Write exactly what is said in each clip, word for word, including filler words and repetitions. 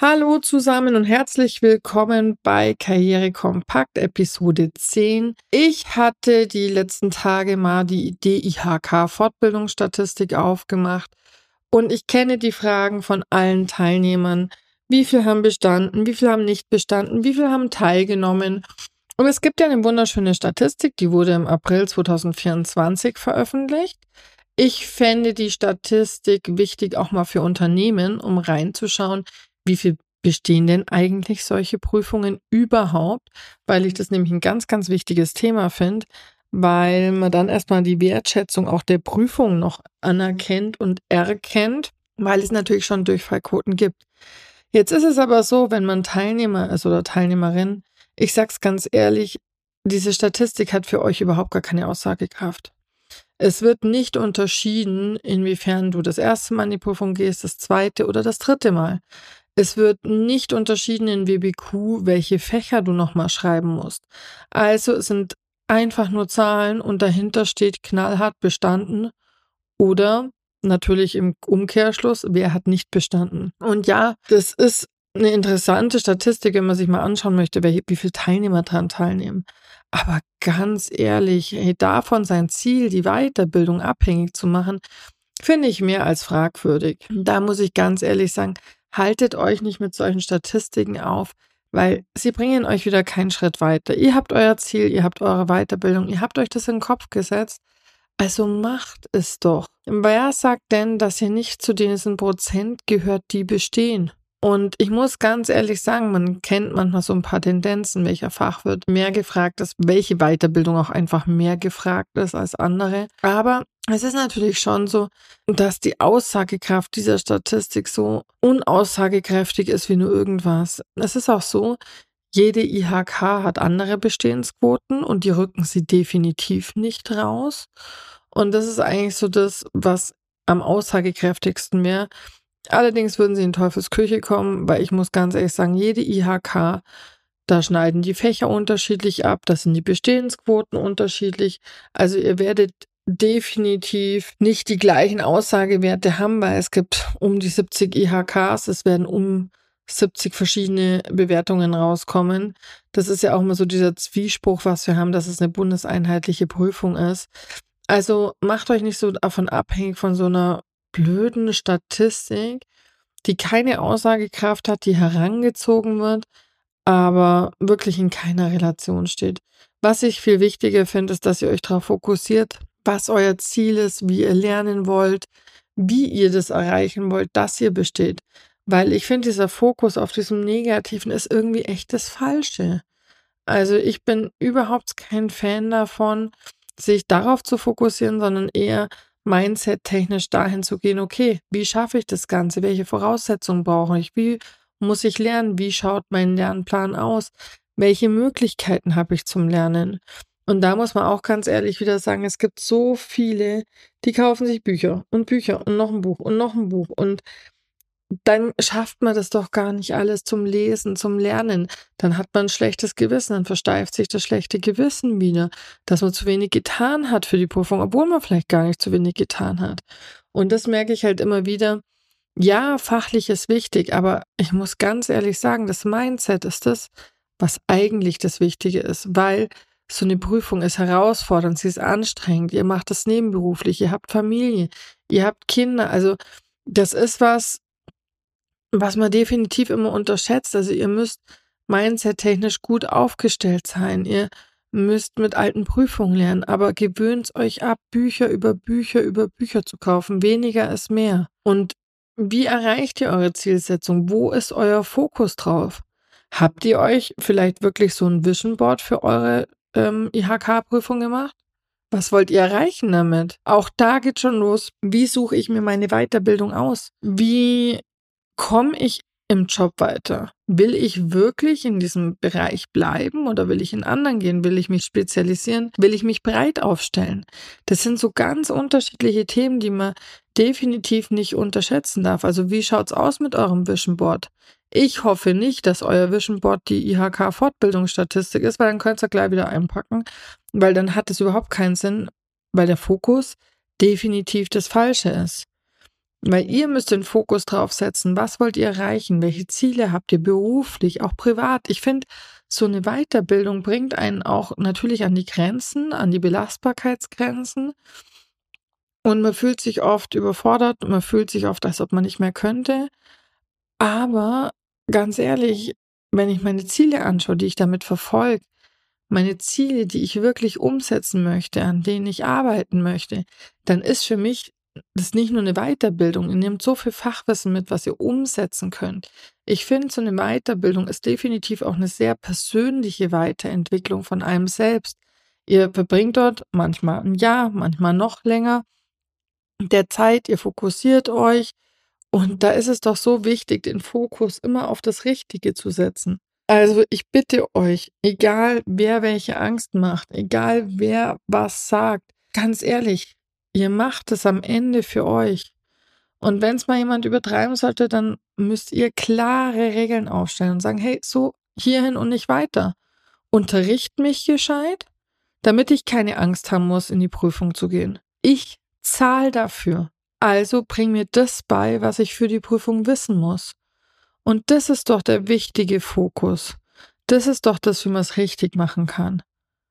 Hallo zusammen und herzlich willkommen bei Karriere Kompakt Episode zehn. Ich hatte die letzten Tage mal die D I H K-Fortbildungsstatistik aufgemacht und ich kenne die Fragen von allen Teilnehmern. Wie viel haben bestanden, wie viel haben nicht bestanden, wie viel haben teilgenommen? Und es gibt ja eine wunderschöne Statistik, die wurde im April zweitausendvierundzwanzig veröffentlicht. Ich fände die Statistik wichtig auch mal für Unternehmen, um reinzuschauen, wie viel bestehen denn eigentlich solche Prüfungen überhaupt? Weil ich das nämlich ein ganz, ganz wichtiges Thema finde, weil man dann erstmal die Wertschätzung auch der Prüfung noch anerkennt und erkennt, weil es natürlich schon Durchfallquoten gibt. Jetzt ist es aber so, wenn man Teilnehmer ist oder Teilnehmerin, ich sag's ganz ehrlich, diese Statistik hat für euch überhaupt gar keine Aussagekraft. Es wird nicht unterschieden, inwiefern du das erste Mal in die Prüfung gehst, das zweite oder das dritte Mal. Es wird nicht unterschieden in W B Q, welche Fächer du nochmal schreiben musst. Also es sind einfach nur Zahlen und dahinter steht knallhart bestanden oder natürlich im Umkehrschluss, wer hat nicht bestanden. Und ja, das ist eine interessante Statistik, wenn man sich mal anschauen möchte, welche, wie viele Teilnehmer daran teilnehmen. Aber ganz ehrlich, hey, davon sein Ziel, die Weiterbildung abhängig zu machen, finde ich mehr als fragwürdig. Da muss ich ganz ehrlich sagen, haltet euch nicht mit solchen Statistiken auf, weil sie bringen euch wieder keinen Schritt weiter. Ihr habt euer Ziel, ihr habt eure Weiterbildung, ihr habt euch das in den Kopf gesetzt. Also macht es doch. Wer sagt denn, dass ihr nicht zu diesen Prozent gehört, die bestehen? Und ich muss ganz ehrlich sagen, man kennt manchmal so ein paar Tendenzen, welcher Fach wird mehr gefragt ist, welche Weiterbildung auch einfach mehr gefragt ist als andere. Aber es ist natürlich schon so, dass die Aussagekraft dieser Statistik so unaussagekräftig ist wie nur irgendwas. Es ist auch so, jede I H K hat andere Bestehensquoten und die rücken sie definitiv nicht raus. Und das ist eigentlich so das, was am aussagekräftigsten wäre. Allerdings würden sie in Teufelsküche kommen, weil ich muss ganz ehrlich sagen, jede I H K, da schneiden die Fächer unterschiedlich ab, das sind die Bestehensquoten unterschiedlich. Also ihr werdet definitiv nicht die gleichen Aussagewerte haben, weil es gibt um die siebzig I H Ks, es werden um siebzig verschiedene Bewertungen rauskommen. Das ist ja auch immer so dieser Zwiespruch, was wir haben, dass es eine bundeseinheitliche Prüfung ist. Also macht euch nicht so davon abhängig von so einer blöden Statistik, die keine Aussagekraft hat, die herangezogen wird, aber wirklich in keiner Relation steht. Was ich viel wichtiger finde, ist, dass ihr euch darauf fokussiert, was euer Ziel ist, wie ihr lernen wollt, wie ihr das erreichen wollt, dass ihr besteht. Weil ich finde, dieser Fokus auf diesem Negativen ist irgendwie echt das Falsche. Also ich bin überhaupt kein Fan davon, sich darauf zu fokussieren, sondern eher mindset-technisch dahin zu gehen, okay, wie schaffe ich das Ganze? Welche Voraussetzungen brauche ich? Wie muss ich lernen? Wie schaut mein Lernplan aus? Welche Möglichkeiten habe ich zum Lernen? Und da muss man auch ganz ehrlich wieder sagen, es gibt so viele, die kaufen sich Bücher und Bücher und noch ein Buch und noch ein Buch und dann schafft man das doch gar nicht alles zum Lesen, zum Lernen. Dann hat man ein schlechtes Gewissen, dann versteift sich das schlechte Gewissen wieder, dass man zu wenig getan hat für die Prüfung, obwohl man vielleicht gar nicht zu wenig getan hat. Und das merke ich halt immer wieder. Ja, fachlich ist wichtig, aber ich muss ganz ehrlich sagen, das Mindset ist das, was eigentlich das Wichtige ist, weil so eine Prüfung ist herausfordernd, sie ist anstrengend, ihr macht das nebenberuflich, ihr habt Familie, ihr habt Kinder, also das ist was, was man definitiv immer unterschätzt. Also ihr müsst mindset-technisch gut aufgestellt sein. Ihr müsst mit alten Prüfungen lernen, aber gewöhnt euch ab, Bücher über Bücher über Bücher zu kaufen. Weniger ist mehr. Und wie erreicht ihr eure Zielsetzung? Wo ist euer Fokus drauf? Habt ihr euch vielleicht wirklich so ein Vision Board für eure ähm, I H K-Prüfung gemacht? Was wollt ihr erreichen damit? Auch da geht schon los. Wie suche ich mir meine Weiterbildung aus? Wie komme ich im Job weiter? Will ich wirklich in diesem Bereich bleiben oder will ich in anderen gehen? Will ich mich spezialisieren? Will ich mich breit aufstellen? Das sind so ganz unterschiedliche Themen, die man definitiv nicht unterschätzen darf. Also wie schaut's aus mit eurem Vision Board? Ich hoffe nicht, dass euer Vision Board die I H K-Fortbildungsstatistik ist, weil dann könnt ihr gleich wieder einpacken, weil dann hat es überhaupt keinen Sinn, weil der Fokus definitiv das Falsche ist. Weil ihr müsst den Fokus drauf setzen, was wollt ihr erreichen, welche Ziele habt ihr beruflich, auch privat. Ich finde, so eine Weiterbildung bringt einen auch natürlich an die Grenzen, an die Belastbarkeitsgrenzen. Und man fühlt sich oft überfordert, man fühlt sich oft, als ob man nicht mehr könnte. Aber ganz ehrlich, wenn ich meine Ziele anschaue, die ich damit verfolge, meine Ziele, die ich wirklich umsetzen möchte, an denen ich arbeiten möchte, dann ist für mich das nicht nur eine Weiterbildung. Ihr nehmt so viel Fachwissen mit, was ihr umsetzen könnt. Ich finde, so eine Weiterbildung ist definitiv auch eine sehr persönliche Weiterentwicklung von einem selbst. Ihr verbringt dort manchmal ein Jahr, manchmal noch länger der Zeit, ihr fokussiert euch und da ist es doch so wichtig, den Fokus immer auf das Richtige zu setzen. Also ich bitte euch, egal wer welche Angst macht, egal wer was sagt, ganz ehrlich, ihr macht es am Ende für euch. Und wenn es mal jemand übertreiben sollte, dann müsst ihr klare Regeln aufstellen und sagen, hey, so hierhin und nicht weiter. Unterricht mich gescheit, damit ich keine Angst haben muss, in die Prüfung zu gehen. Ich zahle dafür. Also bring mir das bei, was ich für die Prüfung wissen muss. Und das ist doch der wichtige Fokus. Das ist doch das, wie man es richtig machen kann.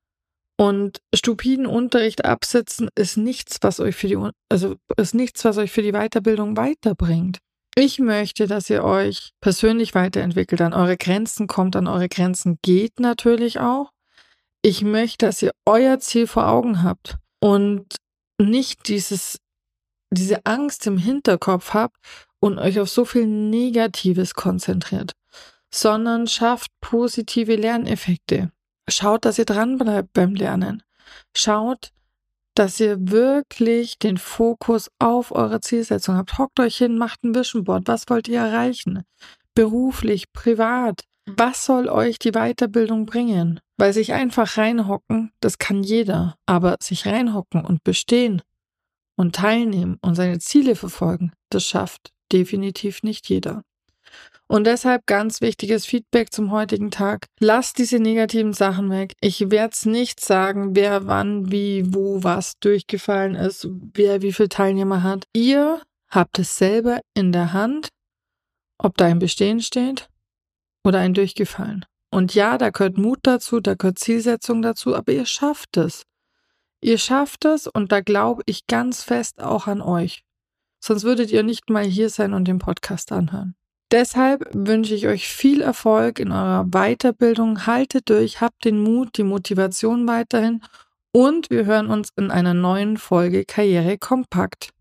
Und stupiden Unterricht absitzen ist nichts, was euch für die, also ist nichts, was euch für die Weiterbildung weiterbringt. Ich möchte, dass ihr euch persönlich weiterentwickelt, an eure Grenzen kommt, an eure Grenzen geht natürlich auch. Ich möchte, dass ihr euer Ziel vor Augen habt und nicht dieses, diese Angst im Hinterkopf habt und euch auf so viel Negatives konzentriert, sondern schafft positive Lerneffekte. Schaut, dass ihr dranbleibt beim Lernen. Schaut, dass ihr wirklich den Fokus auf eure Zielsetzung habt. Hockt euch hin, macht ein Vision Board. Was wollt ihr erreichen? Beruflich, privat. Was soll euch die Weiterbildung bringen? Weil sich einfach reinhocken, das kann jeder. Aber sich reinhocken und bestehen und teilnehmen und seine Ziele verfolgen, das schafft definitiv nicht jeder. Und deshalb ganz wichtiges Feedback zum heutigen Tag. Lasst diese negativen Sachen weg. Ich werde es nicht sagen, wer wann, wie, wo, was durchgefallen ist, wer wie viele Teilnehmer hat. Ihr habt es selber in der Hand, ob da ein Bestehen steht oder ein Durchgefallen. Und ja, da gehört Mut dazu, da gehört Zielsetzung dazu, aber ihr schafft es. Ihr schafft es und da glaube ich ganz fest auch an euch. Sonst würdet ihr nicht mal hier sein und den Podcast anhören. Deshalb wünsche ich euch viel Erfolg in eurer Weiterbildung. Haltet durch, habt den Mut, die Motivation weiterhin und wir hören uns in einer neuen Folge Karriere kompakt.